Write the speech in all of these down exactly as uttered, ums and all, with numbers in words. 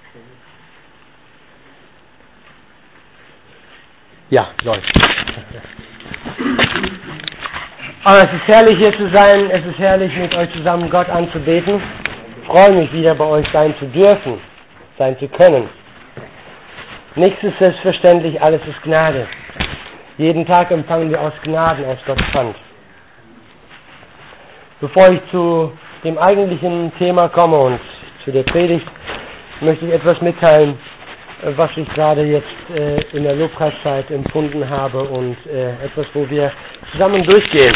Ja, läuft. Aber es ist herrlich, hier zu sein. Es ist herrlich, mit euch zusammen Gott anzubeten. Ich freue mich, wieder bei euch sein zu dürfen, sein zu können. Nichts ist selbstverständlich, alles ist Gnade. Jeden Tag empfangen wir aus Gnaden, aus Gottes Hand. Bevor ich zu dem eigentlichen Thema komme und zu der Predigt, möchte ich etwas mitteilen, was ich gerade jetzt äh, in der Lobpreiszeit empfunden habe und äh, etwas, wo wir zusammen durchgehen.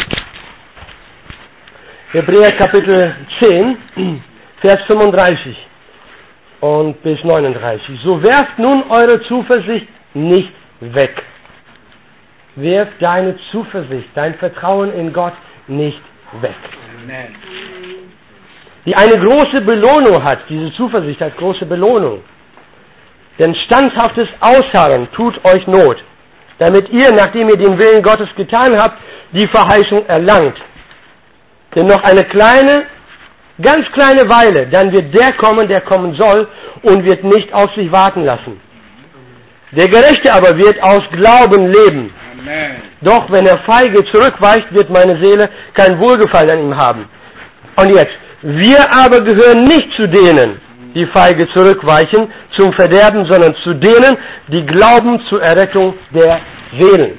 Hebräer Kapitel zehn, Vers fünfunddreißig und bis neununddreißig. So werft nun eure Zuversicht nicht weg. Werf deine Zuversicht, dein Vertrauen in Gott nicht weg. Amen. Die eine große Belohnung hat, diese Zuversicht hat große Belohnung. Denn standhaftes Ausharren tut euch Not, damit ihr, nachdem ihr den Willen Gottes getan habt, die Verheißung erlangt. Denn noch eine kleine, ganz kleine Weile, dann wird der kommen, der kommen soll, und wird nicht auf sich warten lassen. Der Gerechte aber wird aus Glauben leben. Amen. Doch wenn er feige zurückweicht, wird meine Seele kein Wohlgefallen an ihm haben. Und jetzt, wir aber gehören nicht zu denen, die feige zurückweichen zum Verderben, sondern zu denen, die glauben zur Errettung der Seelen.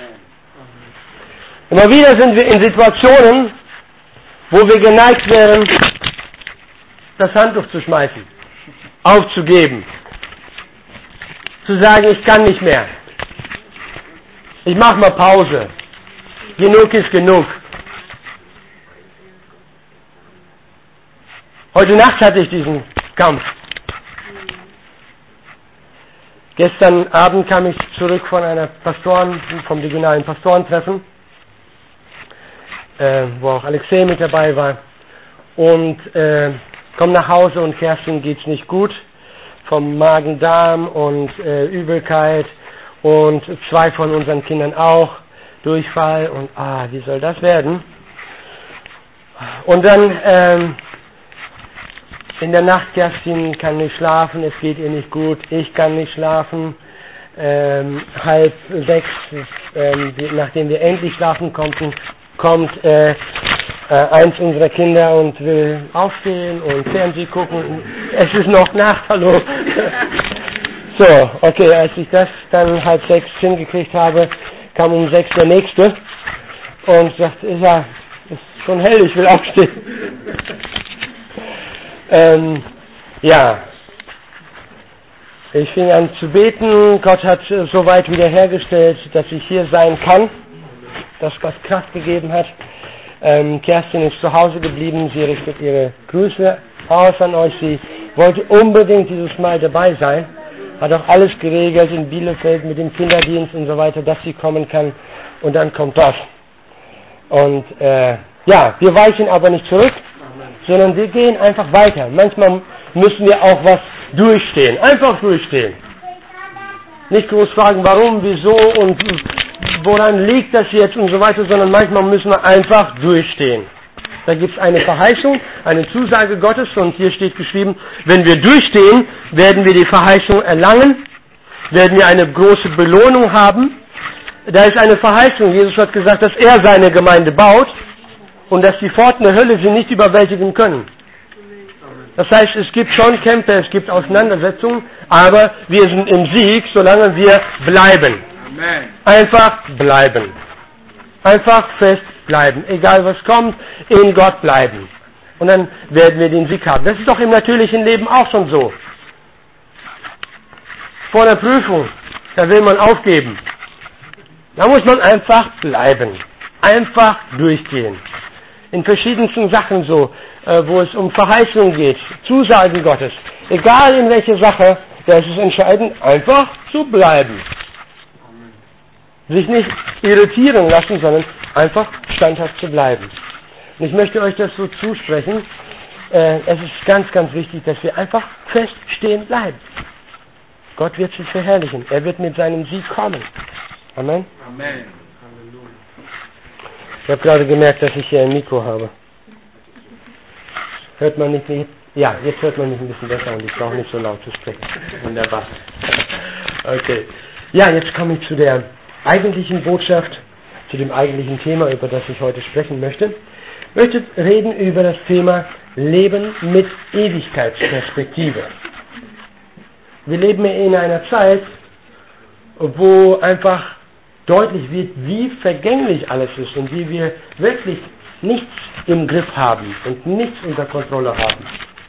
Immer wieder sind wir in Situationen, wo wir geneigt wären, das Handtuch zu schmeißen, aufzugeben, zu sagen, ich kann nicht mehr, ich mache mal Pause, genug ist genug. Heute Nacht hatte ich diesen Kampf. Gestern Abend kam ich zurück von einer Pastoren, vom regionalen Pastorentreffen, äh, wo auch Alexei mit dabei war, und äh, komme nach Hause und Kerstin geht's nicht gut, vom Magen-Darm und äh, Übelkeit und zwei von unseren Kindern auch, Durchfall und ah, wie soll das werden? Und dann ähm, in der Nacht, Kerstin kann nicht schlafen, es geht ihr nicht gut, ich kann nicht schlafen. Ähm, halb sechs, ähm, nachdem wir endlich schlafen konnten, kommt äh, äh, eins unserer Kinder und will aufstehen und Fernsehen gucken. Es ist noch Nacht, hallo. So, okay, als ich das dann halb sechs hingekriegt habe, kam um sechs der Nächste und sagt, ja, ist schon hell, ich will aufstehen. Ähm, ja, ich fing an zu beten, Gott hat so weit wiederhergestellt, dass ich hier sein kann, dass Gott Kraft gegeben hat. Ähm, Kerstin ist zu Hause geblieben, sie richtet ihre Grüße aus an euch, sie wollte unbedingt dieses Mal dabei sein, hat auch alles geregelt in Bielefeld mit dem Kinderdienst und so weiter, dass sie kommen kann, und dann kommt das. Und äh, ja, wir weichen aber nicht zurück, sondern wir gehen einfach weiter. Manchmal müssen wir auch was durchstehen. Einfach durchstehen. Nicht groß fragen, warum, wieso und woran liegt das jetzt und so weiter, sondern manchmal müssen wir einfach durchstehen. Da gibt es eine Verheißung, eine Zusage Gottes, und hier steht geschrieben, wenn wir durchstehen, werden wir die Verheißung erlangen, werden wir eine große Belohnung haben. Da ist eine Verheißung. Jesus hat gesagt, dass er seine Gemeinde baut und dass die Pforten der Hölle sie nicht überwältigen können. Das heißt, es gibt schon Kämpfe, es gibt Auseinandersetzungen, aber wir sind im Sieg, solange wir bleiben. Amen. Einfach bleiben. Einfach fest bleiben. Egal was kommt, in Gott bleiben. Und dann werden wir den Sieg haben. Das ist doch im natürlichen Leben auch schon so. Vor der Prüfung, da will man aufgeben. Da muss man einfach bleiben. Einfach durchgehen. In verschiedensten Sachen so, äh, wo es um Verheißung geht, Zusagen Gottes. Egal in welche Sache, da ist es entscheidend, einfach zu bleiben. Sich nicht irritieren lassen, sondern einfach standhaft zu bleiben. Und ich möchte euch das so zusprechen, äh, es ist ganz, ganz wichtig, dass wir einfach fest stehen bleiben. Gott wird sich verherrlichen. Er wird mit seinem Sieg kommen. Amen. Amen. Ich habe gerade gemerkt, dass ich hier ein Mikro habe. Hört man nicht Ja, jetzt hört man mich ein bisschen besser und ich brauche nicht so laut zu sprechen. Wunderbar. Okay. Ja, jetzt komme ich zu der eigentlichen Botschaft, zu dem eigentlichen Thema, über das ich heute sprechen möchte. Ich möchte reden über das Thema Leben mit Ewigkeitsperspektive. Wir leben in einer Zeit, wo einfach deutlich wird, wie vergänglich alles ist und wie wir wirklich nichts im Griff haben und nichts unter Kontrolle haben.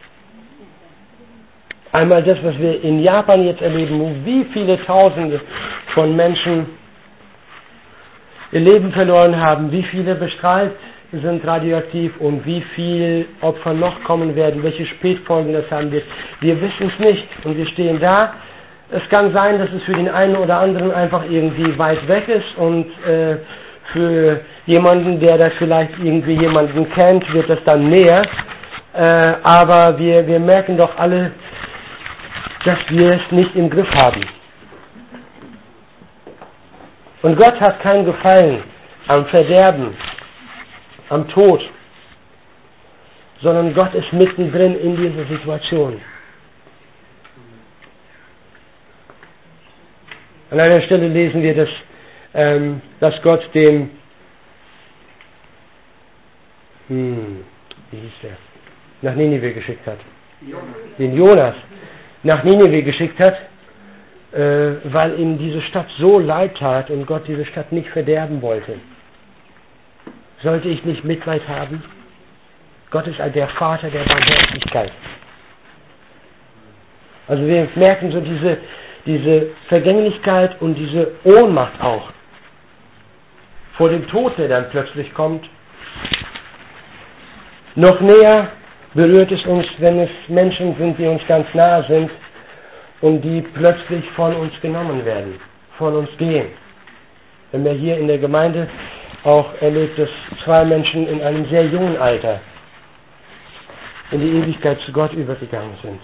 Einmal das, was wir in Japan jetzt erleben, wo wie viele Tausende von Menschen ihr Leben verloren haben, wie viele bestrahlt sind radioaktiv und wie viele Opfer noch kommen werden, welche Spätfolgen das haben wird. Wir wissen es nicht und wir stehen da. Es kann sein, dass es für den einen oder anderen einfach irgendwie weit weg ist und äh, für jemanden, der da vielleicht irgendwie jemanden kennt, wird das dann näher. Äh, aber wir, wir merken doch alle, dass wir es nicht im Griff haben. Und Gott hat keinen Gefallen am Verderben, am Tod, sondern Gott ist mittendrin in dieser Situation. An einer Stelle lesen wir, dass, ähm, dass Gott den, hm, wie hieß der, nach Ninive geschickt hat. Jonas. Den Jonas nach Ninive geschickt hat, äh, weil ihm diese Stadt so leid tat und Gott diese Stadt nicht verderben wollte. Sollte ich nicht Mitleid haben? Gott ist der Vater der Barmherzigkeit. Also wir merken so diese, diese Vergänglichkeit und diese Ohnmacht auch vor dem Tod, der dann plötzlich kommt. Noch näher berührt es uns, wenn es Menschen sind, die uns ganz nahe sind und die plötzlich von uns genommen werden, von uns gehen. Wenn wir hier in der Gemeinde auch erlebt, dass zwei Menschen in einem sehr jungen Alter in die Ewigkeit zu Gott übergegangen sind.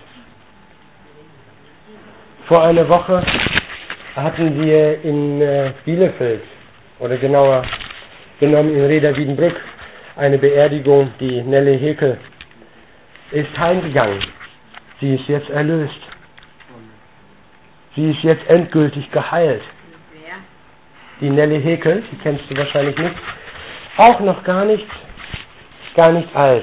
Vor einer Woche hatten wir in äh, Bielefeld, oder genauer genommen in Reda-Wiedenbrück, eine Beerdigung, die Nelly Hekel ist heimgegangen. Sie ist jetzt erlöst. Sie ist jetzt endgültig geheilt. Die Nelly Hekel, die kennst du wahrscheinlich nicht, auch noch gar nicht, gar nicht alt.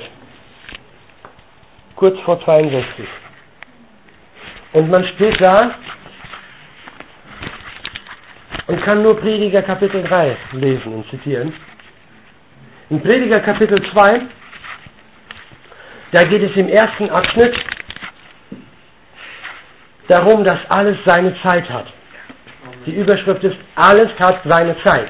Kurz vor zweiundsechzig. Und man steht da und kann nur Prediger Kapitel drei lesen und zitieren. In Prediger Kapitel zwei, da geht es im ersten Abschnitt darum, dass alles seine Zeit hat. Die Überschrift ist, alles hat seine Zeit.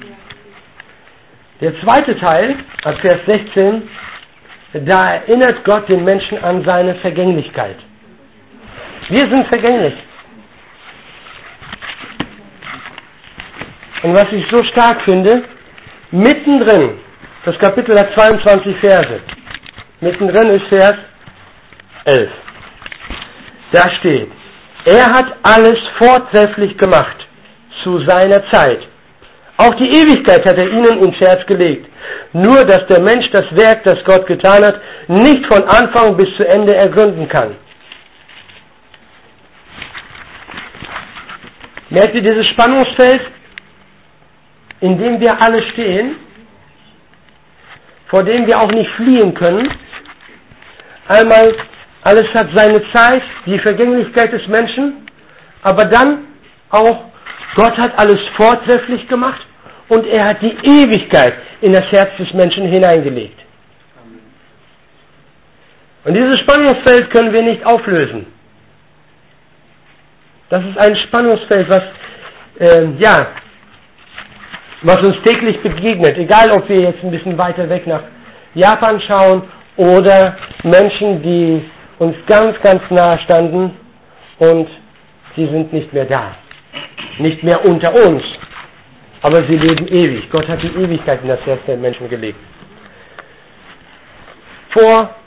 Der zweite Teil, ab Vers sechzehn, da erinnert Gott den Menschen an seine Vergänglichkeit. Wir sind vergänglich. Und was ich so stark finde, mittendrin, das Kapitel hat zweiundzwanzig Verse, mittendrin ist Vers elf. Da steht, er hat alles vortrefflich gemacht, zu seiner Zeit. Auch die Ewigkeit hat er ihnen ins Herz gelegt. Nur, dass der Mensch das Werk, das Gott getan hat, nicht von Anfang bis zu Ende ergründen kann. Merkt ihr dieses Spannungsfeld, in dem wir alle stehen, vor dem wir auch nicht fliehen können? Einmal, alles hat seine Zeit, die Vergänglichkeit des Menschen, aber dann auch, Gott hat alles vortrefflich gemacht und er hat die Ewigkeit in das Herz des Menschen hineingelegt. Und dieses Spannungsfeld können wir nicht auflösen. Das ist ein Spannungsfeld, was, äh, ja, was uns täglich begegnet. Egal, ob wir jetzt ein bisschen weiter weg nach Japan schauen oder Menschen, die uns ganz, ganz nahe standen und sie sind nicht mehr da. Nicht mehr unter uns. Aber sie leben ewig. Gott hat die Ewigkeit in das Herz der Menschen gelegt. Vor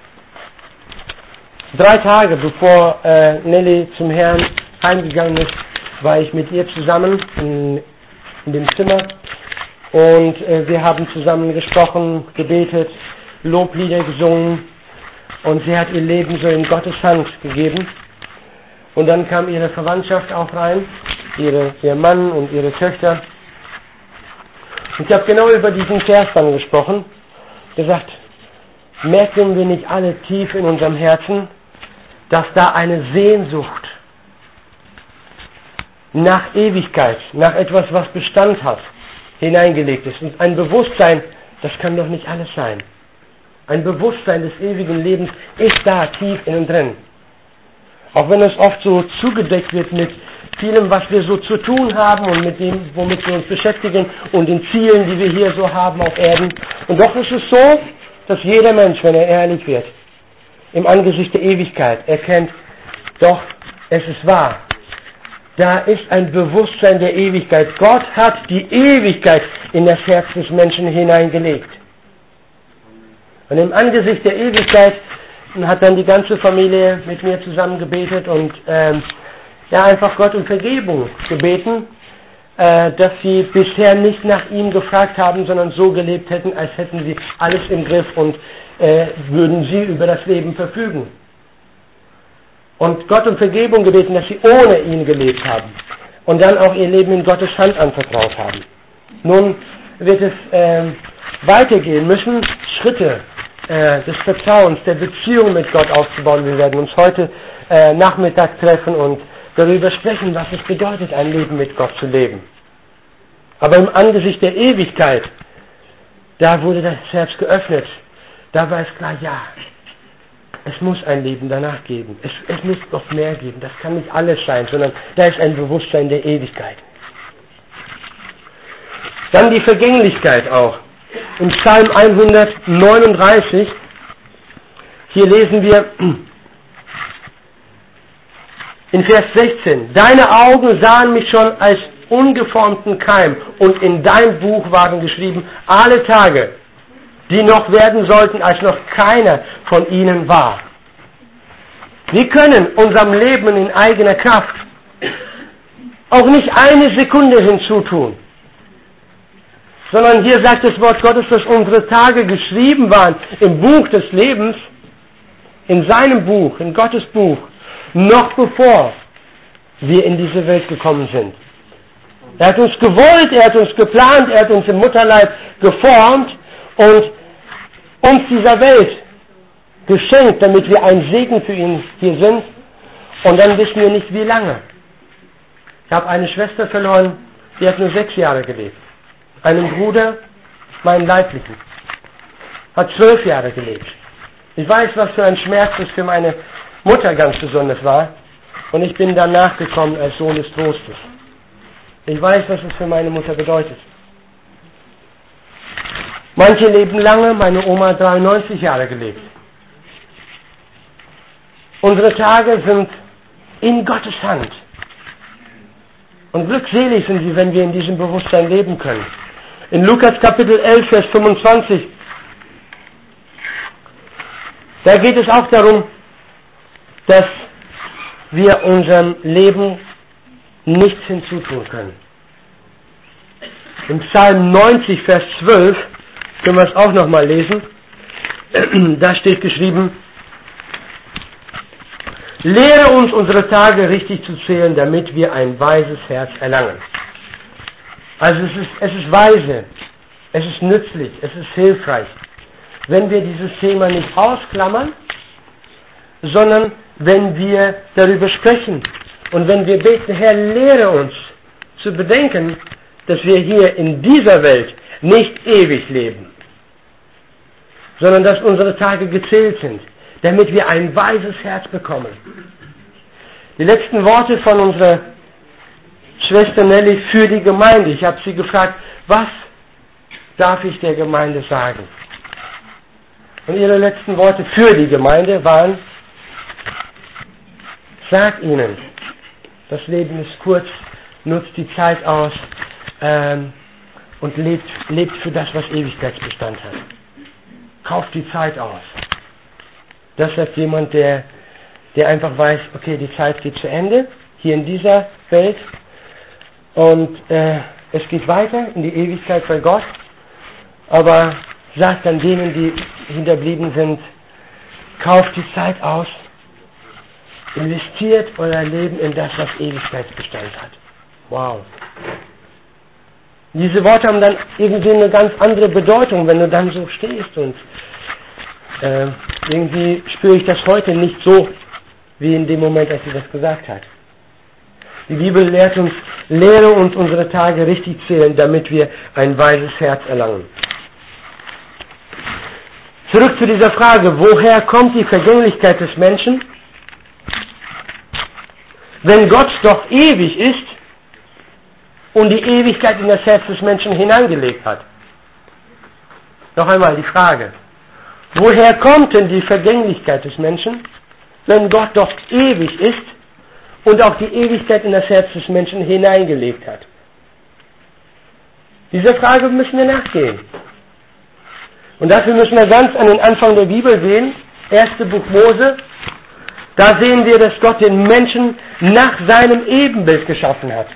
drei Tagen, bevor äh, Nelly zum Herrn heimgegangen ist, war ich mit ihr zusammen in, in dem Zimmer und äh, wir haben zusammen gesprochen, gebetet, Loblieder gesungen Und sie hat ihr Leben so in Gottes Hand gegeben. Und dann kam ihre Verwandtschaft auch rein, ihre, ihr Mann und ihre Töchter. Und ich habe genau über diesen Vers dann gesprochen, gesagt, merken wir nicht alle tief in unserem Herzen, dass da eine Sehnsucht nach Ewigkeit, nach etwas, was Bestand hat, hineingelegt ist. Und ein Bewusstsein, das kann doch nicht alles sein. Ein Bewusstsein des ewigen Lebens ist da tief innen drin. Auch wenn es oft so zugedeckt wird mit vielem, was wir so zu tun haben und mit dem, womit wir uns beschäftigen und den Zielen, die wir hier so haben auf Erden. Und doch ist es so, dass jeder Mensch, wenn er ehrlich wird, im Angesicht der Ewigkeit erkennt, doch, es ist wahr. Da ist ein Bewusstsein der Ewigkeit. Gott hat die Ewigkeit in das Herz des Menschen hineingelegt. Und im Angesicht der Ewigkeit hat dann die ganze Familie mit mir zusammen gebetet und ähm, ja einfach Gott um Vergebung gebeten, äh, dass sie bisher nicht nach ihm gefragt haben, sondern so gelebt hätten, als hätten sie alles im Griff und äh, würden sie über das Leben verfügen. Und Gott um Vergebung gebeten, dass sie ohne ihn gelebt haben und dann auch ihr Leben in Gottes Hand anvertraut haben. Nun wird es äh, weitergehen müssen, Schritte äh, des Vertrauens, der Beziehung mit Gott aufzubauen. Wir werden uns heute äh, Nachmittag treffen und darüber sprechen, was es bedeutet, ein Leben mit Gott zu leben. Aber im Angesicht der Ewigkeit, da wurde das Herz geöffnet. Da war es klar, ja, es muss ein Leben danach geben. Es, es muss noch mehr geben. Das kann nicht alles sein, sondern da ist ein Bewusstsein der Ewigkeit. Dann die Vergänglichkeit auch. Im Psalm hundertneununddreißig, hier lesen wir in Vers sechzehn, Deine Augen sahen mich schon als ungeformten Keim und in dein Buch waren geschrieben alle Tage, die noch werden sollten, als noch keiner von ihnen war. Wir können unserem Leben in eigener Kraft auch nicht eine Sekunde hinzutun, sondern hier sagt das Wort Gottes, dass unsere Tage geschrieben waren im Buch des Lebens, in seinem Buch, in Gottes Buch, noch bevor wir in diese Welt gekommen sind. Er hat uns gewollt, er hat uns geplant, er hat uns im Mutterleib geformt und uns dieser Welt geschenkt, damit wir ein Segen für ihn hier sind. Und dann wissen wir nicht, wie lange. Ich habe eine Schwester verloren, die hat nur sechs Jahre gelebt. Einen Bruder, meinen Leiblichen, hat zwölf Jahre gelebt. Ich weiß, was für ein Schmerz es für meine Mutter ganz besonders war. Und ich bin danach gekommen als Sohn des Trostes. Ich weiß, was es für meine Mutter bedeutet. Manche leben lange, meine Oma hat dreiundneunzig Jahre gelebt. Unsere Tage sind in Gottes Hand. Und glückselig sind sie, wenn wir in diesem Bewusstsein leben können. In Lukas Kapitel elf, Vers fünfundzwanzig, da geht es auch darum, dass wir unserem Leben nichts hinzutun können. Im Psalm neunzig, Vers zwölf, können wir es auch nochmal lesen. Da steht geschrieben, Lehre uns unsere Tage richtig zu zählen, damit wir ein weises Herz erlangen. Also es ist, es ist weise, es ist nützlich, es ist hilfreich, wenn wir dieses Thema nicht ausklammern, sondern wenn wir darüber sprechen und wenn wir beten, Herr, lehre uns zu bedenken, dass wir hier in dieser Welt nicht ewig leben, sondern dass unsere Tage gezählt sind, damit wir ein weises Herz bekommen. Die letzten Worte von unserer Schwester Nelly für die Gemeinde. Ich habe sie gefragt, was darf ich der Gemeinde sagen? Und ihre letzten Worte für die Gemeinde waren, sag ihnen, das Leben ist kurz, nutzt die Zeit aus ähm, und lebt, lebt für das, was Ewigkeitsbestand hat. Kauft die Zeit aus. Das sagt jemand, der, der einfach weiß, okay, die Zeit geht zu Ende, hier in dieser Welt, und äh, es geht weiter in die Ewigkeit bei Gott, aber sagt dann denen, die hinterblieben sind, kauft die Zeit aus, investiert euer Leben in das, was Ewigkeitsbestand hat. Wow. Diese Worte haben dann irgendwie eine ganz andere Bedeutung, wenn du dann so stehst, und äh, irgendwie spüre ich das heute nicht so, wie in dem Moment, als sie das gesagt hat. Die Bibel lehrt uns, lehre uns unsere Tage richtig zählen, damit wir ein weises Herz erlangen. Zurück zu dieser Frage, woher kommt die Vergänglichkeit des Menschen? Wenn Gott doch ewig ist und die Ewigkeit in das Herz des Menschen hineingelegt hat. Noch einmal die Frage, woher kommt denn die Vergänglichkeit des Menschen, wenn Gott doch ewig ist und auch die Ewigkeit in das Herz des Menschen hineingelegt hat? Dieser Frage müssen wir nachgehen. Und dafür müssen wir ganz an den Anfang der Bibel gehen, erste Buch Mose. Da sehen wir, dass Gott den Menschen nach seinem Ebenbild geschaffen hat.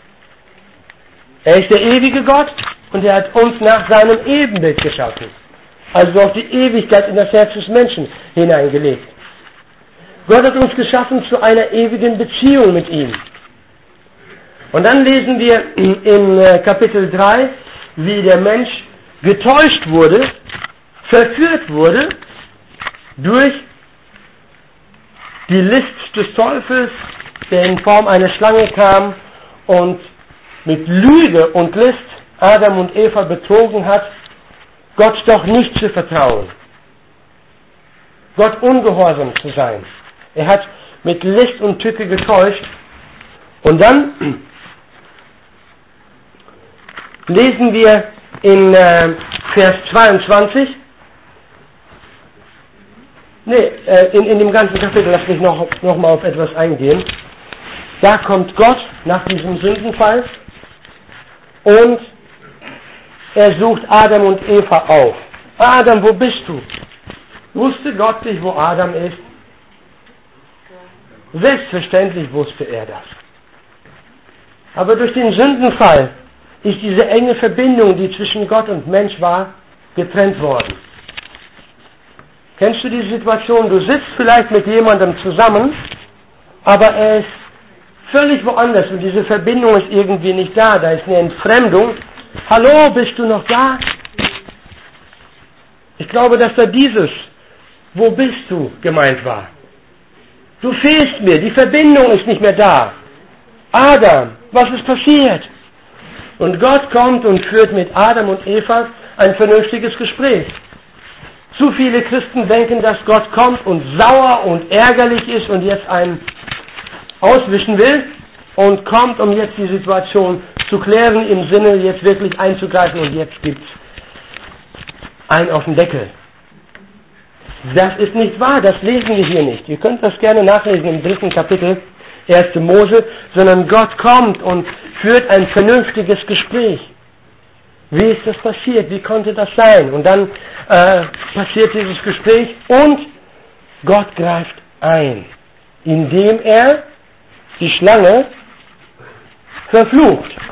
Er ist der ewige Gott und er hat uns nach seinem Ebenbild geschaffen. Also auch die Ewigkeit in das Herz des Menschen hineingelegt. Gott hat uns geschaffen zu einer ewigen Beziehung mit ihm. Und dann lesen wir in Kapitel drei, wie der Mensch getäuscht wurde, verführt wurde durch die List des Teufels, der in Form einer Schlange kam und mit Lüge und List Adam und Eva betrogen hat, Gott doch nicht zu vertrauen, Gott ungehorsam zu sein. Er hat mit List und Tücke getäuscht. Und dann lesen wir in äh, Vers zweiundzwanzig, nee, äh, in, in dem ganzen Kapitel, lass mich noch, noch mal auf etwas eingehen. Da kommt Gott nach diesem Sündenfall und er sucht Adam und Eva auf. Adam, wo bist du? Wusste Gott nicht, wo Adam ist? Selbstverständlich wusste er das. Aber durch den Sündenfall ist diese enge Verbindung, die zwischen Gott und Mensch war, getrennt worden. Kennst du diese Situation? Du sitzt vielleicht mit jemandem zusammen, aber er ist völlig woanders und diese Verbindung ist irgendwie nicht da. Da ist eine Entfremdung. Hallo, bist du noch da? Ich glaube, dass da dieses "Wo bist du?" gemeint war. Du fehlst mir, die Verbindung ist nicht mehr da. Adam, was ist passiert? Und Gott kommt und führt mit Adam und Eva ein vernünftiges Gespräch. Zu viele Christen denken, dass Gott kommt und sauer und ärgerlich ist und jetzt einen auswischen will und kommt, um jetzt die Situation zu klären, im Sinne jetzt wirklich einzugreifen und jetzt gibt's einen auf den Deckel. Das ist nicht wahr, das lesen wir hier nicht. Ihr könnt das gerne nachlesen im dritten Kapitel, erste Mose, sondern Gott kommt und führt ein vernünftiges Gespräch. Wie ist das passiert? Wie konnte das sein? Und dann äh, passiert dieses Gespräch und Gott greift ein, indem er die Schlange verflucht,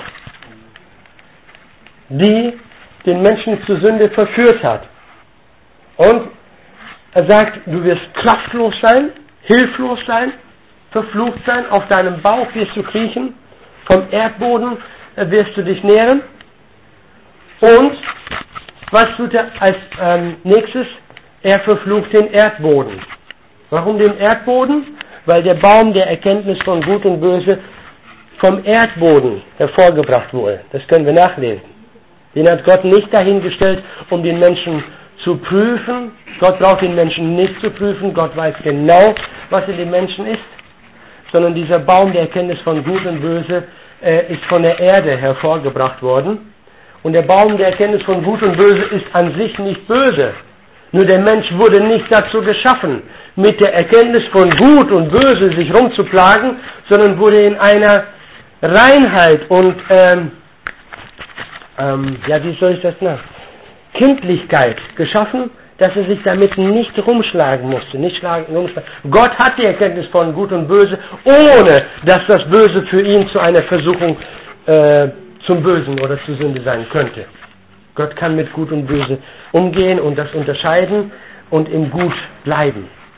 die den Menschen zur Sünde verführt hat. Und er sagt, du wirst kraftlos sein, hilflos sein, verflucht sein, auf deinem Bauch wirst du kriechen, vom Erdboden wirst du dich nähren. Und was tut er als ähm, nächstes? Er verflucht den Erdboden. Warum den Erdboden? Weil der Baum der Erkenntnis von Gut und Böse vom Erdboden hervorgebracht wurde. Das können wir nachlesen. Den hat Gott nicht dahingestellt, um den Menschen zu prüfen. Gott braucht den Menschen nicht zu prüfen. Gott weiß genau, was in dem Menschen ist. Sondern dieser Baum der Erkenntnis von Gut und Böse äh, ist von der Erde hervorgebracht worden. Und der Baum der Erkenntnis von Gut und Böse ist an sich nicht böse. Nur der Mensch wurde nicht dazu geschaffen, mit der Erkenntnis von Gut und Böse sich rumzuplagen, sondern wurde in einer Reinheit und, ähm, ähm, ja, wie soll ich das nennen? Kindlichkeit geschaffen, dass er sich damit nicht rumschlagen musste. Nicht schlagen, rumschlagen. Gott hat die Erkenntnis von Gut und Böse, ohne dass das Böse für ihn zu einer Versuchung äh, zum Bösen oder zur Sünde sein könnte. Gott kann mit Gut und Böse umgehen und das unterscheiden und im Gut bleiben.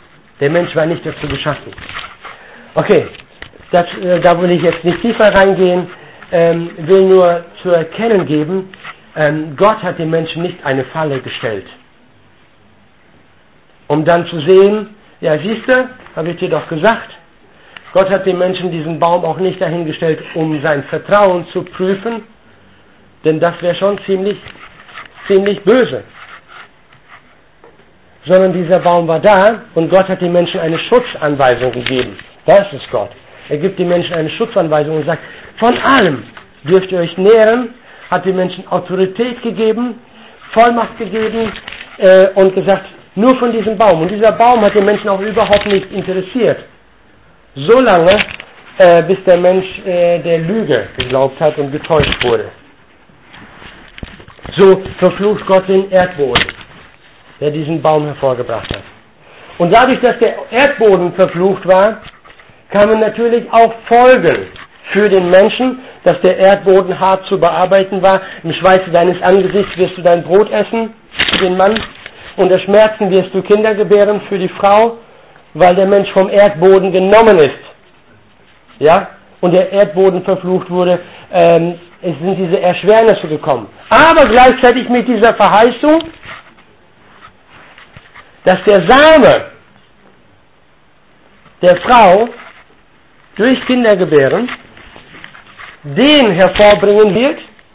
Der Mensch war nicht dazu geschaffen. Okay, das, äh, da will ich jetzt nicht tiefer reingehen, ähm, will nur zu erkennen geben, ähm, Gott hat dem Menschen nicht eine Falle gestellt. Um dann zu sehen, ja siehst du, habe ich dir doch gesagt, Gott hat dem Menschen diesen Baum auch nicht dahingestellt, um sein Vertrauen zu prüfen, denn das wäre schon ziemlich, ziemlich böse. Sondern dieser Baum war da und Gott hat den Menschen eine Schutzanweisung gegeben. Das ist Gott. Er gibt den Menschen eine Schutzanweisung und sagt, von allem dürft ihr euch nähren, hat den Menschen Autorität gegeben, Vollmacht gegeben äh, und gesagt, nur von diesem Baum. Und dieser Baum hat den Menschen auch überhaupt nicht interessiert. So lange, äh, bis der Mensch äh, der Lüge geglaubt hat und getäuscht wurde. So verflucht Gott den Erdboden, der diesen Baum hervorgebracht hat. Und dadurch, dass der Erdboden verflucht war, kamen natürlich auch Folgen für den Menschen, dass der Erdboden hart zu bearbeiten war. Im Schweiße deines Angesichts wirst du dein Brot essen für den Mann. Unter Schmerzen wirst du Kinder gebären für die Frau, weil der Mensch vom Erdboden genommen ist. Ja? Und der Erdboden verflucht wurde, ähm, es sind diese Erschwernisse gekommen. Aber gleichzeitig mit dieser Verheißung, dass der Same der Frau durch Kindergebären den hervorbringen wird,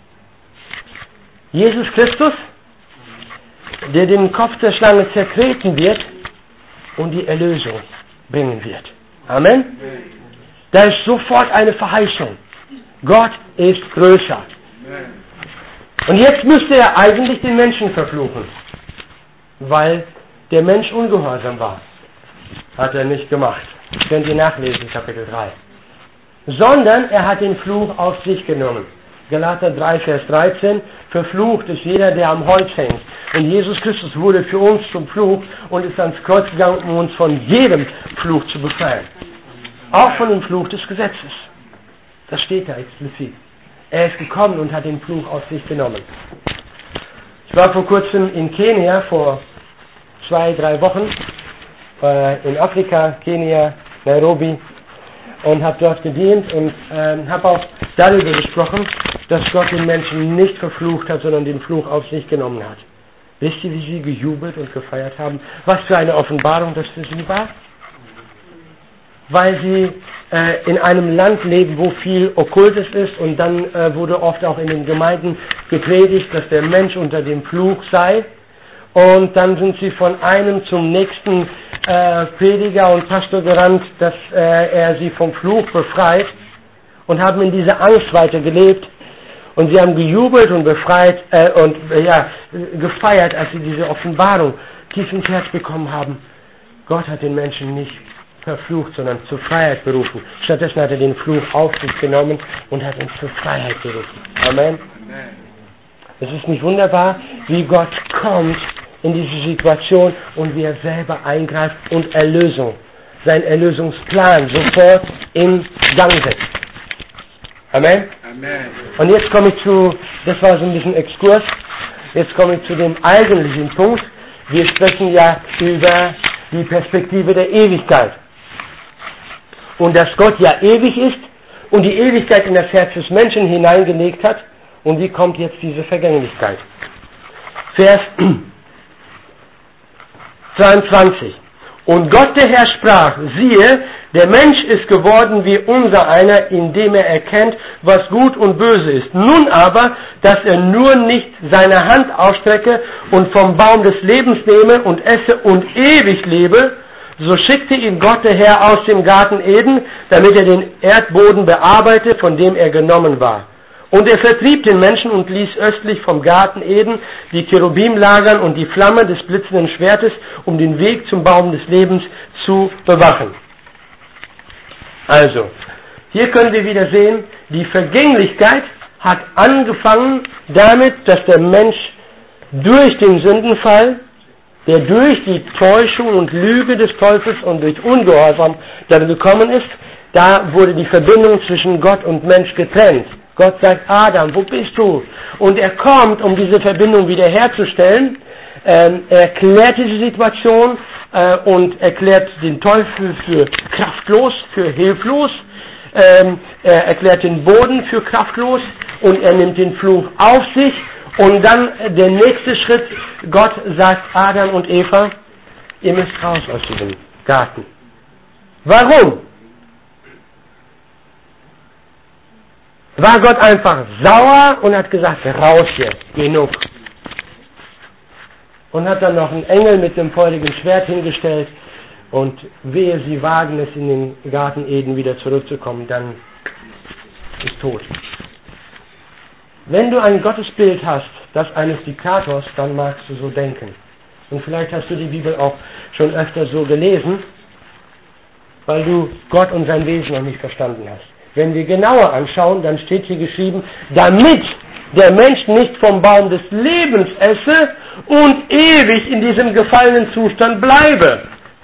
Jesus Christus, der den Kopf der Schlange zertreten wird und die Erlösung bringen wird. Amen? Da ist sofort eine Verheißung. Gott ist größer. Und jetzt müsste er eigentlich den Menschen verfluchen, weil der Mensch ungehorsam war. Hat er nicht gemacht. Das könnt ihr nachlesen, Kapitel drei. Sondern er hat den Fluch auf sich genommen. Galater drei, Vers dreizehn, verflucht ist jeder, der am Holz hängt. Und Jesus Christus wurde für uns zum Fluch und ist ans Kreuz gegangen, um uns von jedem Fluch zu befreien. Auch von dem Fluch des Gesetzes. Das steht da explizit. Er ist gekommen und hat den Fluch auf sich genommen. Ich war vor kurzem in Kenia, vor zwei, drei Wochen, äh, in Afrika, Kenia, Nairobi, und habe dort gedient und äh, habe auch darüber gesprochen, dass Gott den Menschen nicht verflucht hat, sondern den Fluch auf sich genommen hat. Wisst ihr, wie sie gejubelt und gefeiert haben? Was für eine Offenbarung das für sie war? Weil sie äh, in einem Land leben, wo viel Okkultes ist, und dann äh, wurde oft auch in den Gemeinden gepredigt, dass der Mensch unter dem Fluch sei. Und dann sind sie von einem zum nächsten äh, Prediger und Pastor gerannt, dass äh, er sie vom Fluch befreit, und haben in dieser Angst weiter gelebt. Und sie haben gejubelt und befreit äh, und äh, ja, gefeiert, als sie diese Offenbarung tief ins Herz bekommen haben. Gott hat den Menschen nicht verflucht, sondern zur Freiheit berufen. Stattdessen hat er den Fluch auf sich genommen und hat uns zur Freiheit berufen. Amen. Es ist nicht wunderbar, wie Gott kommt in diese Situation und wie er selber eingreift und Erlösung, seinen Erlösungsplan sofort in Gang setzt. Amen. Amen. Und jetzt komme ich zu, das war so ein bisschen Exkurs, jetzt komme ich zu dem eigentlichen Punkt. Wir sprechen ja über die Perspektive der Ewigkeit. Und dass Gott ja ewig ist und die Ewigkeit in das Herz des Menschen hineingelegt hat. Und wie kommt jetzt diese Vergänglichkeit? Vers zweiundzwanzig. Und Gott der Herr sprach, siehe, der Mensch ist geworden wie unser einer, indem er erkennt, was gut und böse ist. Nun aber, dass er nur nicht seine Hand ausstrecke und vom Baum des Lebens nehme und esse und ewig lebe, so schickte ihn Gott der Herr aus dem Garten Eden, damit er den Erdboden bearbeite, von dem er genommen war. Und er vertrieb den Menschen und ließ östlich vom Garten Eden die Cherubim lagern und die Flamme des blitzenden Schwertes, um den Weg zum Baum des Lebens zu bewachen. Also, hier können wir wieder sehen, die Vergänglichkeit hat angefangen damit, dass der Mensch durch den Sündenfall, der durch die Täuschung und Lüge des Teufels und durch Ungehorsam dann gekommen ist, da wurde die Verbindung zwischen Gott und Mensch getrennt. Gott sagt, Adam, wo bist du? Und er kommt, um diese Verbindung wiederherzustellen. Ähm, er klärt diese Situation äh, und erklärt den Teufel für kraftlos, für hilflos. Ähm, er erklärt den Boden für kraftlos und er nimmt den Fluch auf sich. Und dann der nächste Schritt, Gott sagt Adam und Eva, ihr müsst raus aus diesem Garten. Warum? War Gott einfach sauer und hat gesagt, raus hier, genug. Und hat dann noch einen Engel mit dem feurigen Schwert hingestellt und wehe, sie wagen es in den Garten Eden wieder zurückzukommen, dann ist tot. Wenn du ein Gottesbild hast, das eines Diktators, dann magst du so denken. Und vielleicht hast du die Bibel auch schon öfter so gelesen, weil du Gott und sein Wesen noch nicht verstanden hast. Wenn wir genauer anschauen, dann steht hier geschrieben, damit der Mensch nicht vom Baum des Lebens esse und ewig in diesem gefallenen Zustand bleibe.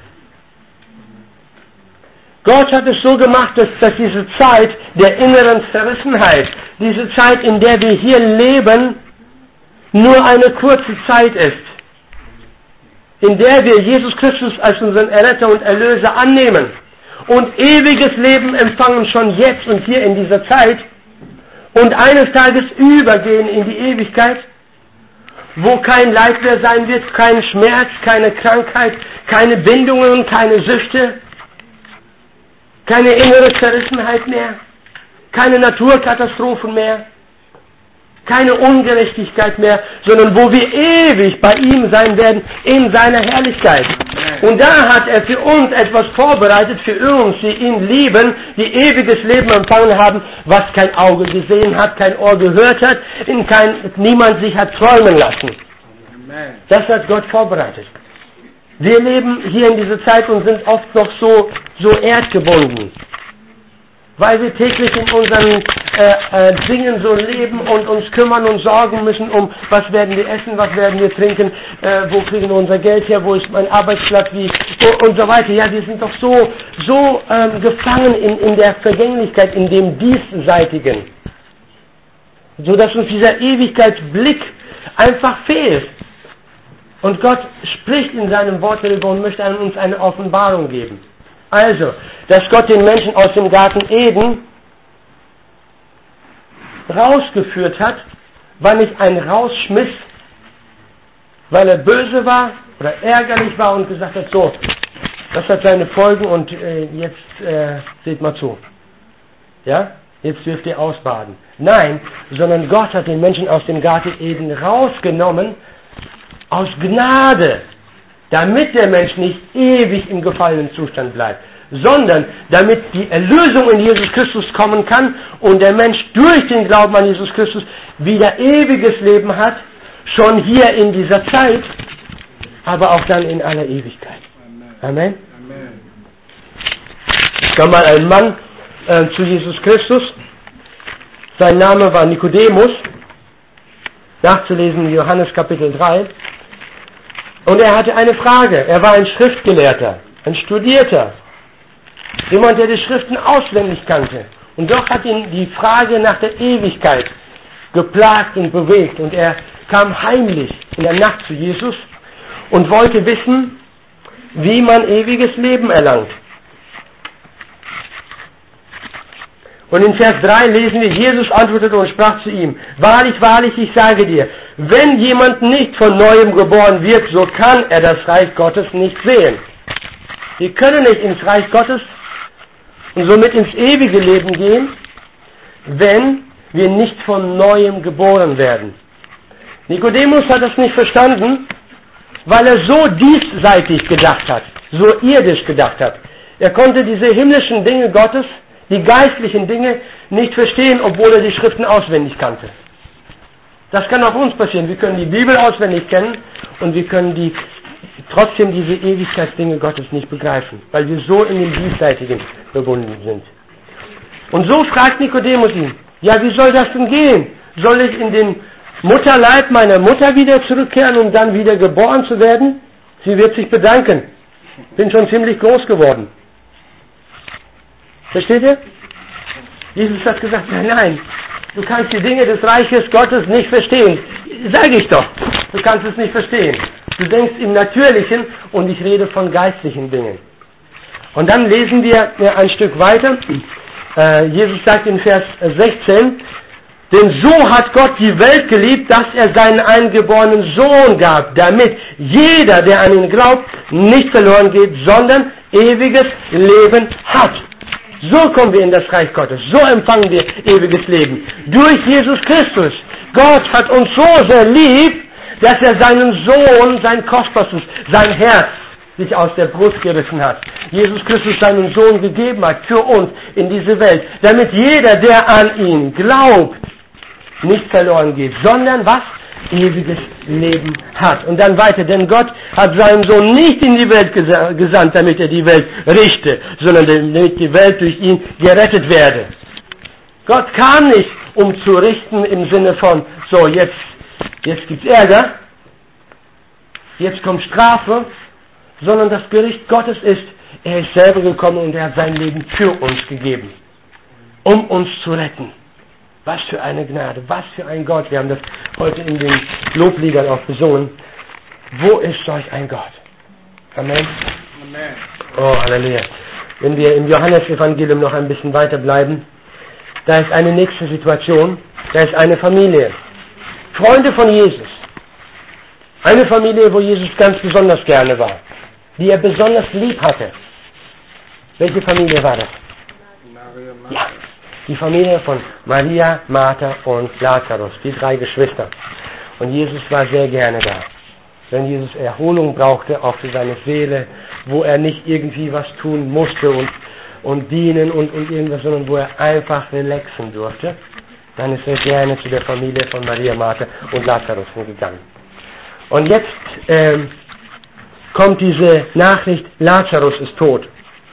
Gott hat es so gemacht, dass, dass diese Zeit der inneren Zerrissenheit, diese Zeit, in der wir hier leben, nur eine kurze Zeit ist, in der wir Jesus Christus als unseren Erretter und Erlöser annehmen und ewiges Leben empfangen schon jetzt und hier in dieser Zeit und eines Tages übergehen in die Ewigkeit, wo kein Leid mehr sein wird, kein Schmerz, keine Krankheit, keine Bindungen, keine Süchte, keine innere Zerrissenheit mehr, keine Naturkatastrophen mehr, keine Ungerechtigkeit mehr, sondern wo wir ewig bei ihm sein werden in seiner Herrlichkeit. Und da hat er für uns etwas vorbereitet, für uns, die ihn lieben, die ewiges Leben empfangen haben, was kein Auge gesehen hat, kein Ohr gehört hat, in kein, niemand sich hat träumen lassen. Das hat Gott vorbereitet. Wir leben hier in dieser Zeit und sind oft noch so, so erdgebunden, weil wir täglich in unseren äh, äh, Dingen so leben und uns kümmern und sorgen müssen um, was werden wir essen, was werden wir trinken, äh, wo kriegen wir unser Geld her, wo ist mein Arbeitsplatz, wie und so weiter. Ja, wir sind doch so, so ähm, gefangen in, in der Vergänglichkeit, in dem Diesseitigen, so dass uns dieser Ewigkeitsblick einfach fehlt. Und Gott spricht in seinem Wort darüber und möchte uns eine Offenbarung geben. Also, dass Gott den Menschen aus dem Garten Eden rausgeführt hat, war nicht ein Rausschmiss, weil er böse war oder ärgerlich war und gesagt hat, so, das hat seine Folgen und äh, jetzt äh, seht mal zu. Ja, jetzt dürft ihr ausbaden. Nein, sondern Gott hat den Menschen aus dem Garten Eden rausgenommen, aus Gnade, damit der Mensch nicht ewig im gefallenen Zustand bleibt, sondern damit die Erlösung in Jesus Christus kommen kann und der Mensch durch den Glauben an Jesus Christus wieder ewiges Leben hat, schon hier in dieser Zeit, aber auch dann in aller Ewigkeit. Amen. Amen. Es kam mal ein Mann äh, zu Jesus Christus, sein Name war Nikodemus, nachzulesen in Johannes Kapitel drei. Und er hatte eine Frage. Er war ein Schriftgelehrter, ein Studierter, jemand, der die Schriften auswendig kannte. Und doch hat ihn die Frage nach der Ewigkeit geplagt und bewegt. Und er kam heimlich in der Nacht zu Jesus und wollte wissen, wie man ewiges Leben erlangt. Und in Vers drei lesen wir, Jesus antwortete und sprach zu ihm, wahrlich, wahrlich, ich sage dir, wenn jemand nicht von Neuem geboren wird, so kann er das Reich Gottes nicht sehen. Wir können nicht ins Reich Gottes und somit ins ewige Leben gehen, wenn wir nicht von Neuem geboren werden. Nikodemus hat das nicht verstanden, weil er so diesseitig gedacht hat, so irdisch gedacht hat. Er konnte diese himmlischen Dinge Gottes, die geistlichen Dinge, nicht verstehen, obwohl er die Schriften auswendig kannte. Das kann auch uns passieren. Wir können die Bibel auswendig kennen und wir können die, trotzdem diese Ewigkeitsdinge Gottes nicht begreifen, weil wir so in dem Diesseitigen verbunden sind. Und so fragt Nikodemus ihn, ja, wie soll das denn gehen? Soll ich in den Mutterleib meiner Mutter wieder zurückkehren, um dann wieder geboren zu werden? Sie wird sich bedanken. Bin schon ziemlich groß geworden. Versteht ihr? Jesus hat gesagt, nein, nein, du kannst die Dinge des Reiches Gottes nicht verstehen. Sag ich doch, du kannst es nicht verstehen. Du denkst im Natürlichen und ich rede von geistlichen Dingen. Und dann lesen wir ein Stück weiter. Äh, Jesus sagt in Vers sechzehn, denn so hat Gott die Welt geliebt, dass er seinen eingeborenen Sohn gab, damit jeder, der an ihn glaubt, nicht verloren geht, sondern ewiges Leben hat. So kommen wir in das Reich Gottes. So empfangen wir ewiges Leben. Durch Jesus Christus. Gott hat uns so sehr lieb, dass er seinen Sohn, sein Kostbarstes, sein Herz sich aus der Brust gerissen hat. Jesus Christus seinen Sohn gegeben hat für uns in diese Welt, damit jeder, der an ihn glaubt, nicht verloren geht, sondern was? Ewiges Leben hat. Und dann weiter, denn Gott hat seinen Sohn nicht in die Welt gesandt, damit er die Welt richte, sondern damit die Welt durch ihn gerettet werde. Gott kam nicht, um zu richten im Sinne von, so jetzt, jetzt gibt's Ärger, jetzt kommt Strafe, sondern das Gericht Gottes ist, er ist selber gekommen und er hat sein Leben für uns gegeben, um uns zu retten. Was für eine Gnade, was für ein Gott. Wir haben das heute in den Lobliedern auch besungen. Wo ist solch ein Gott? Amen. Amen. Oh, Halleluja. Wenn wir im Johannesevangelium noch ein bisschen weiter bleiben, da ist eine nächste Situation. Da ist eine Familie. Freunde von Jesus. Eine Familie, wo Jesus ganz besonders gerne war. Die er besonders lieb hatte. Welche Familie war das? Ja. Die Familie von Maria, Martha und Lazarus, die drei Geschwister. Und Jesus war sehr gerne da. Wenn Jesus Erholung brauchte, auch für seine Seele, wo er nicht irgendwie was tun musste und, und dienen und, und irgendwas, sondern wo er einfach relaxen durfte, dann ist er gerne zu der Familie von Maria, Martha und Lazarus gegangen. Und jetzt ähm, kommt diese Nachricht, Lazarus ist tot.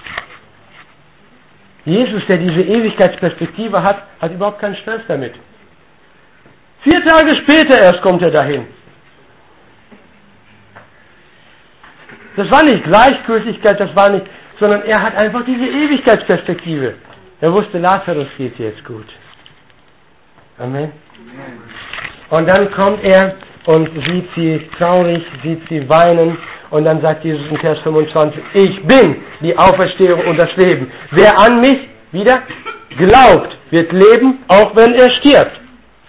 Jesus, der diese Ewigkeitsperspektive hat, hat überhaupt keinen Stress damit. Vier Tage später erst kommt er dahin. Das war nicht Gleichgültigkeit, das war nicht, sondern er hat einfach diese Ewigkeitsperspektive. Er wusste, Lazarus geht jetzt gut. Amen. Und dann kommt er und sieht sie traurig, sieht sie weinen. Und dann sagt Jesus in Vers fünfundzwanzig, ich bin die Auferstehung und das Leben. Wer an mich wieder glaubt, wird leben, auch wenn er stirbt.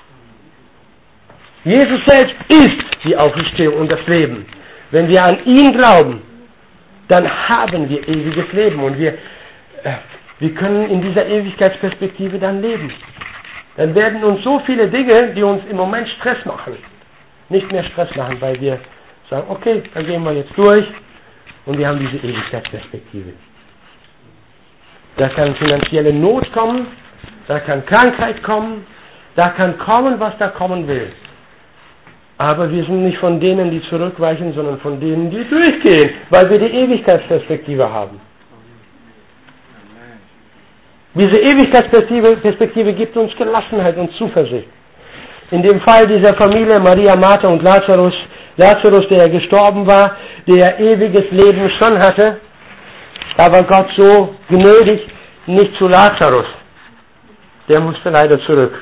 Jesus selbst ist die Auferstehung und das Leben. Wenn wir an ihn glauben, dann haben wir ewiges Leben und wir, äh, wir können in dieser Ewigkeitsperspektive dann leben. Dann werden uns so viele Dinge, die uns im Moment Stress machen, nicht mehr Stress machen, weil wir sagen, okay, dann gehen wir jetzt durch und wir haben diese Ewigkeitsperspektive. Da kann finanzielle Not kommen, da kann Krankheit kommen, da kann kommen, was da kommen will. Aber wir sind nicht von denen, die zurückweichen, sondern von denen, die durchgehen, weil wir die Ewigkeitsperspektive haben. Diese Ewigkeitsperspektive Perspektive gibt uns Gelassenheit und Zuversicht. In dem Fall dieser Familie, Maria, Martha und Lazarus, Lazarus, der gestorben war, der ewiges Leben schon hatte, da war Gott so gnädig, nicht zu Lazarus. Der musste leider zurück.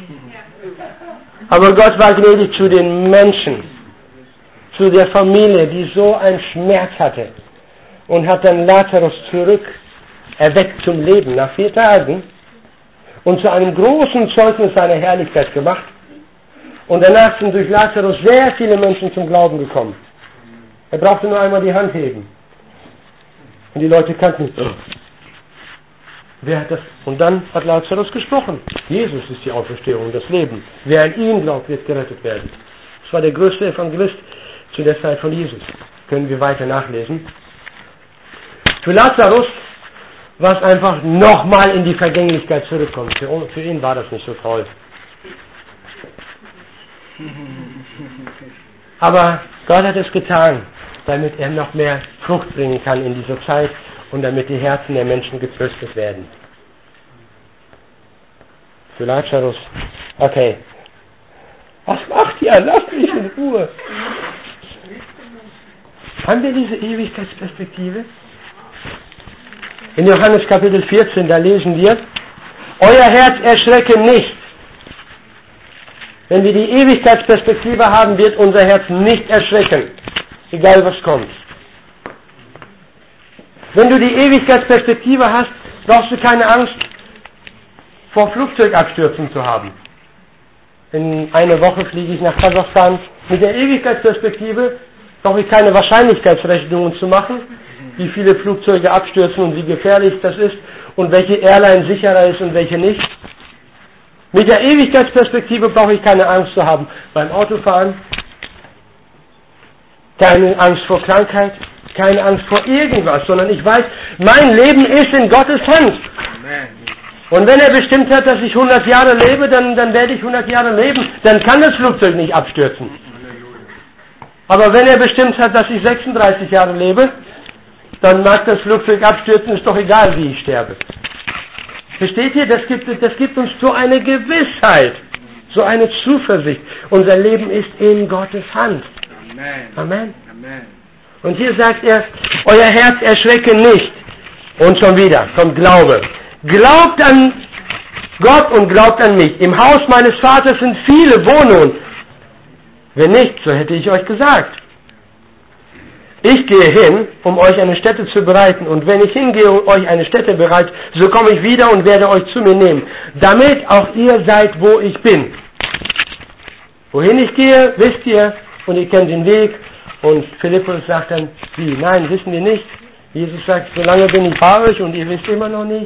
Aber Gott war gnädig zu den Menschen, zu der Familie, die so einen Schmerz hatte. Und hat dann Lazarus zurück erweckt zum Leben nach vier Tagen und zu einem großen Zeugnis seiner Herrlichkeit gemacht. Und danach sind durch Lazarus sehr viele Menschen zum Glauben gekommen. Er brauchte nur einmal die Hand heben. Und die Leute kannten ihn. Wer hat das? Und dann hat Lazarus gesprochen. Jesus ist die Auferstehung und das Leben. Wer an ihn glaubt, wird gerettet werden. Das war der größte Evangelist zu der Zeit von Jesus. Können wir weiter nachlesen. Für Lazarus war es einfach nochmal in die Vergänglichkeit zurückkommen. Für, für ihn war das nicht so toll. Aber Gott hat es getan, damit er noch mehr Frucht bringen kann in dieser Zeit und damit die Herzen der Menschen getröstet werden. Für Lazarus, okay. Was macht ihr? Lasst mich in Ruhe. Haben wir diese Ewigkeitsperspektive? In Johannes Kapitel vierzehn, da lesen wir, euer Herz erschrecke nicht. Wenn wir die Ewigkeitsperspektive haben, wird unser Herz nicht erschrecken. egal was kommt. Wenn du die Ewigkeitsperspektive hast, brauchst du keine Angst vor Flugzeugabstürzen zu haben. In einer Woche fliege ich nach Kasachstan. Mit der Ewigkeitsperspektive brauche ich keine Wahrscheinlichkeitsrechnungen zu machen, wie viele Flugzeuge abstürzen und wie gefährlich das ist und welche Airline sicherer ist und welche nicht. Mit der Ewigkeitsperspektive brauche ich keine Angst zu haben beim Autofahren, keine Angst vor Krankheit, keine Angst vor irgendwas, sondern ich weiß, mein Leben ist in Gottes Hand. Und wenn er bestimmt hat, dass ich hundert Jahre lebe, dann, dann werde ich hundert Jahre leben. Dann kann das Flugzeug nicht abstürzen. Aber wenn er bestimmt hat, dass ich sechsunddreißig Jahre lebe, dann mag das Flugzeug abstürzen, ist doch egal, wie ich sterbe. Versteht ihr? Das gibt, das gibt uns so eine Gewissheit, so eine Zuversicht. Unser Leben ist in Gottes Hand. Amen. Amen. Und hier sagt er, euer Herz erschrecke nicht. Und schon wieder kommt Glaube. Glaubt an Gott und glaubt an mich. Im Haus meines Vaters sind viele Wohnungen. Wenn nicht, so hätte ich euch gesagt. Ich gehe hin, um euch eine Stätte zu bereiten. Und wenn ich hingehe und euch eine Stätte bereite, so komme ich wieder und werde euch zu mir nehmen, damit auch ihr seid, wo ich bin. Wohin ich gehe, wisst ihr, und ihr kennt den Weg. Und Philippus sagt dann, wie? Nein, wissen wir nicht. Jesus sagt, solange bin ich bei euch und ihr wisst immer noch nicht.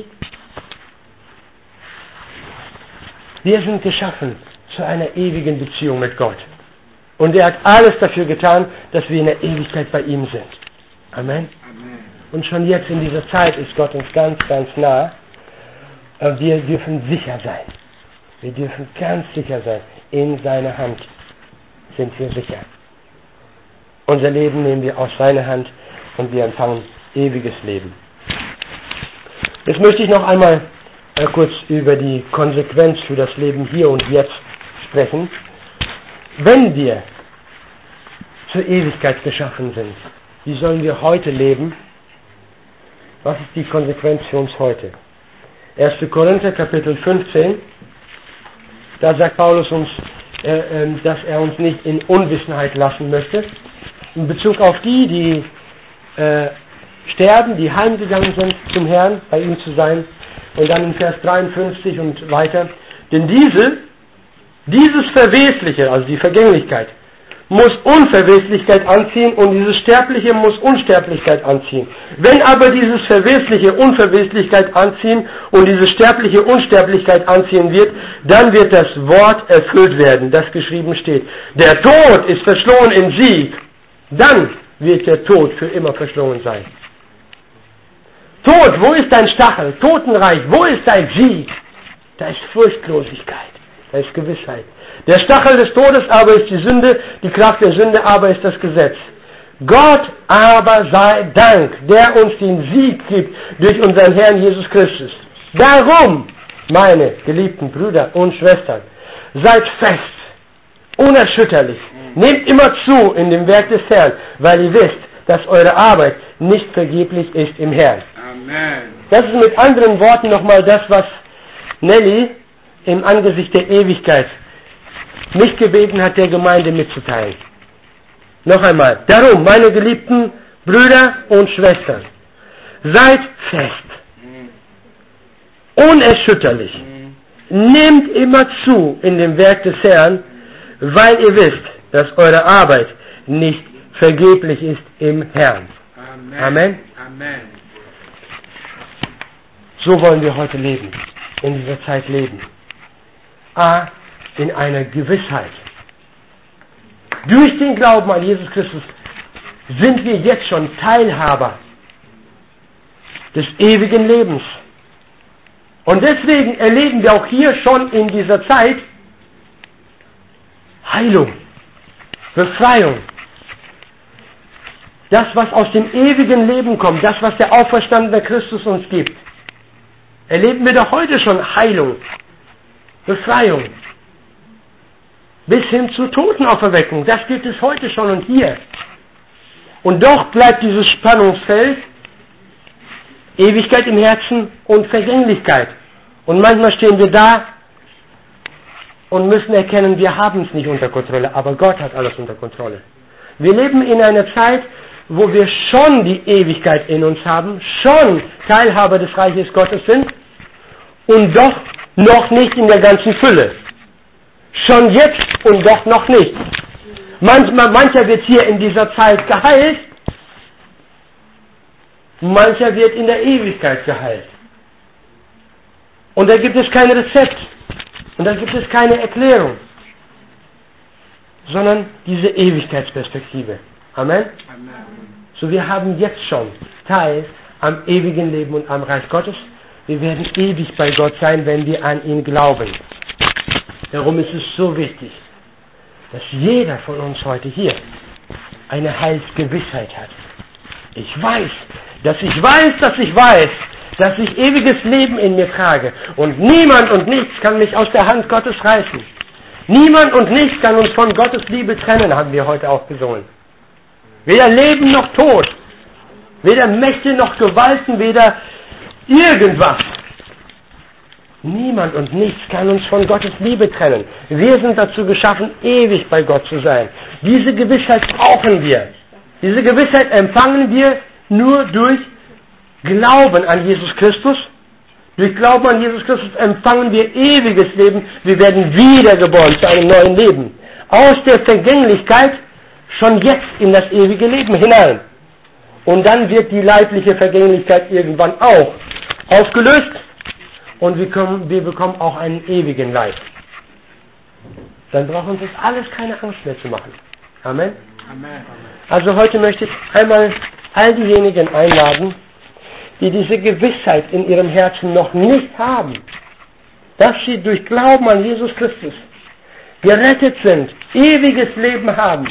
Wir sind geschaffen zu einer ewigen Beziehung mit Gott. Und er hat alles dafür getan, dass wir in der Ewigkeit bei ihm sind. Amen. Amen. Und schon jetzt in dieser Zeit ist Gott uns ganz, ganz nah. Aber wir dürfen sicher sein. Wir dürfen ganz sicher sein. In seiner Hand sind wir sicher. Unser Leben nehmen wir aus seiner Hand und wir empfangen ewiges Leben. Jetzt möchte ich noch einmal äh, kurz über die Konsequenz für das Leben hier und jetzt sprechen. Wenn wir zur Ewigkeit geschaffen sind, wie sollen wir heute leben? Was ist die Konsequenz für uns heute? erster Korinther Kapitel fünfzehn, da sagt Paulus uns, äh, äh, dass er uns nicht in Unwissenheit lassen möchte, in Bezug auf die, die äh, sterben, die heimgegangen sind zum Herrn, bei ihm zu sein. Und dann in Vers dreiundfünfzig und weiter. Denn diese, dieses Verwesliche, also die Vergänglichkeit, muss Unverweslichkeit anziehen und dieses Sterbliche muss Unsterblichkeit anziehen. Wenn aber dieses Verwesliche Unverweslichkeit anziehen und diese Sterbliche Unsterblichkeit anziehen wird, dann wird das Wort erfüllt werden, das geschrieben steht. Der Tod ist verschlungen in Sieg. Dann wird der Tod für immer verschlungen sein. Tod, wo ist dein Stachel? Totenreich, wo ist dein Sieg? Da ist Furchtlosigkeit, da ist Gewissheit. Der Stachel des Todes aber ist die Sünde, die Kraft der Sünde aber ist das Gesetz. Gott aber sei Dank, der uns den Sieg gibt durch unseren Herrn Jesus Christus. Darum, meine geliebten Brüder und Schwestern, seid fest, unerschütterlich. Nehmt immer zu in dem Werk des Herrn, weil ihr wisst, dass eure Arbeit nicht vergeblich ist im Herrn. Amen. Das ist mit anderen Worten nochmal das, was Nelly im Angesicht der Ewigkeit mich gebeten hat, der Gemeinde mitzuteilen. Noch einmal. Darum, meine geliebten Brüder und Schwestern, seid fest, unerschütterlich. Nehmt immer zu in dem Werk des Herrn, weil ihr wisst, dass eure Arbeit nicht vergeblich ist im Herrn. Amen. Amen. Amen. So wollen wir heute leben, in dieser Zeit leben. A, in einer Gewissheit. Durch den Glauben an Jesus Christus sind wir jetzt schon Teilhaber des ewigen Lebens. Und deswegen erleben wir auch hier schon in dieser Zeit Heilung, Befreiung. Das, was aus dem ewigen Leben kommt, das, was der auferstandene Christus uns gibt, erleben wir doch heute schon Heilung, Befreiung. Bis hin zur Totenauferweckung. Das gibt es heute schon und hier. Und doch bleibt dieses Spannungsfeld Ewigkeit im Herzen und Vergänglichkeit. Und manchmal stehen wir da und müssen erkennen, wir haben es nicht unter Kontrolle, aber Gott hat alles unter Kontrolle. Wir leben in einer Zeit, wo wir schon die Ewigkeit in uns haben, schon Teilhaber des Reiches Gottes sind und doch noch nicht in der ganzen Fülle. Schon jetzt und doch noch nicht. Manchmal, mancher wird hier in dieser Zeit geheilt, mancher wird in der Ewigkeit geheilt. Und da gibt es kein Rezept und da gibt es keine Erklärung, sondern diese Ewigkeitsperspektive. Amen? Amen. So, wir haben jetzt schon Teil am ewigen Leben und am Reich Gottes. Wir werden ewig bei Gott sein, wenn wir an ihn glauben. Darum ist es so wichtig, dass jeder von uns heute hier eine Heilsgewissheit hat. Ich weiß, dass ich weiß, dass ich weiß, dass ich ewiges Leben in mir trage. Und niemand und nichts kann mich aus der Hand Gottes reißen. Niemand und nichts kann uns von Gottes Liebe trennen, haben wir heute auch gesungen. Weder Leben noch Tod, weder Mächte noch Gewalten, weder irgendwas. Niemand und nichts kann uns von Gottes Liebe trennen. Wir sind dazu geschaffen, ewig bei Gott zu sein. Diese Gewissheit brauchen wir. Diese Gewissheit empfangen wir nur durch Glauben an Jesus Christus. Durch Glauben an Jesus Christus empfangen wir ewiges Leben. Wir werden wiedergeboren zu einem neuen Leben. Aus der Vergänglichkeit schon jetzt in das ewige Leben hinein. Und dann wird die leibliche Vergänglichkeit irgendwann auch aufgelöst. Und wir, kommen, wir bekommen auch einen ewigen Leib. Dann braucht uns das alles keine Angst mehr zu machen. Amen. Amen. Also heute möchte ich einmal all diejenigen einladen, die diese Gewissheit in ihrem Herzen noch nicht haben, dass sie durch Glauben an Jesus Christus gerettet sind, ewiges Leben haben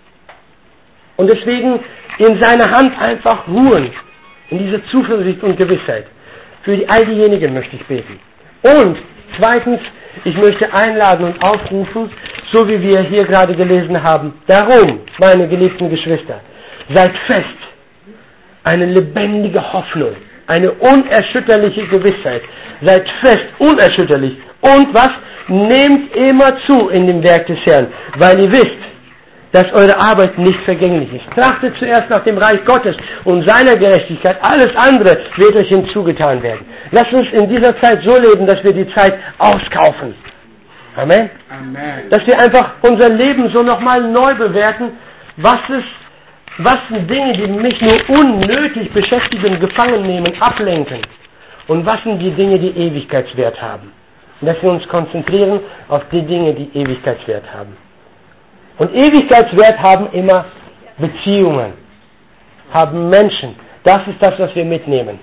und deswegen in seiner Hand einfach ruhen, in dieser Zuversicht und Gewissheit. Für all diejenigen möchte ich beten. Und zweitens, ich möchte einladen und aufrufen, so wie wir hier gerade gelesen haben, darum, meine geliebten Geschwister, seid fest, eine lebendige Hoffnung, eine unerschütterliche Gewissheit, seid fest, unerschütterlich und was? Nehmt immer zu in dem Werk des Herrn, weil ihr wisst, dass eure Arbeit nicht vergänglich ist. Trachtet zuerst nach dem Reich Gottes und seiner Gerechtigkeit. Alles andere wird euch hinzugetan werden. Lasst uns in dieser Zeit so leben, dass wir die Zeit auskaufen. Amen. Amen. Dass wir einfach unser Leben so nochmal neu bewerten. Was ist, was sind Dinge, die mich nur unnötig beschäftigen, gefangen nehmen, ablenken? Und was sind die Dinge, die Ewigkeitswert haben? Und dass wir uns konzentrieren auf die Dinge, die Ewigkeitswert haben. Und Ewigkeitswert haben immer Beziehungen, haben Menschen. Das ist das, was wir mitnehmen.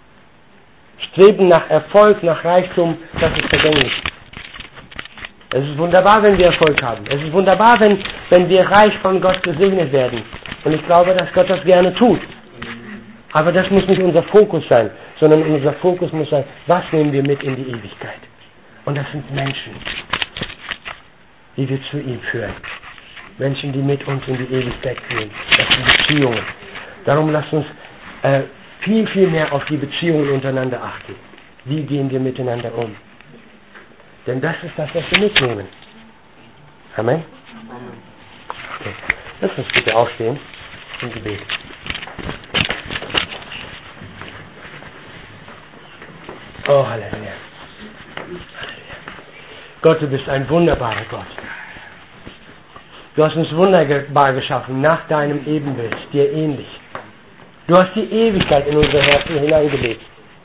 Streben nach Erfolg, nach Reichtum, das ist vergänglich. Es ist wunderbar, wenn wir Erfolg haben. Es ist wunderbar, wenn, wenn wir reich von Gott gesegnet werden. Und ich glaube, dass Gott das gerne tut. Aber das muss nicht unser Fokus sein, sondern unser Fokus muss sein, was nehmen wir mit in die Ewigkeit. Und das sind Menschen, die wir zu ihm führen. Menschen, die mit uns in die Ewigkeit gehen. Das sind Beziehungen. Darum lasst uns äh, viel, viel mehr auf die Beziehungen untereinander achten. Wie gehen wir miteinander um? Denn das ist das, was wir mitnehmen. Amen? Okay. Lass uns bitte aufstehen im Gebet. Oh, Halleluja. Halleluja. Gott, du bist ein wunderbarer Gott. Du hast uns wunderbar geschaffen, nach deinem Ebenbild, dir ähnlich. Du hast die Ewigkeit in unsere Herzen hineingelegt.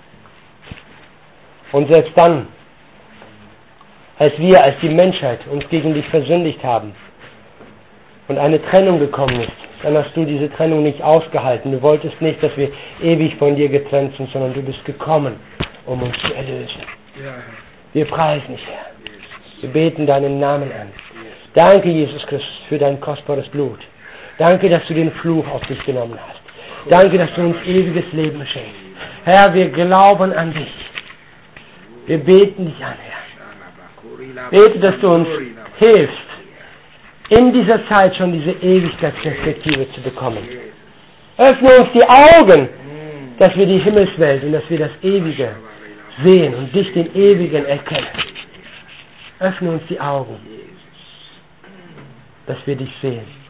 Und selbst dann, als wir, als die Menschheit uns gegen dich versündigt haben und eine Trennung gekommen ist, dann hast du diese Trennung nicht ausgehalten. Du wolltest nicht, dass wir ewig von dir getrennt sind, sondern du bist gekommen, um uns zu erlösen. Wir preisen dich, Herr. Wir beten deinen Namen an. Danke, Jesus Christus, für dein kostbares Blut. Danke, dass du den Fluch auf dich genommen hast. Danke, dass du uns ewiges Leben schenkst. Herr, wir glauben an dich. Wir beten dich an, Herr. Bete, dass du uns hilfst, in dieser Zeit schon diese Ewigkeitsperspektive zu bekommen. Öffne uns die Augen, dass wir die Himmelswelt und dass wir das Ewige sehen und dich, den Ewigen, erkennen. Öffne uns die Augen, dass wir dich sehen.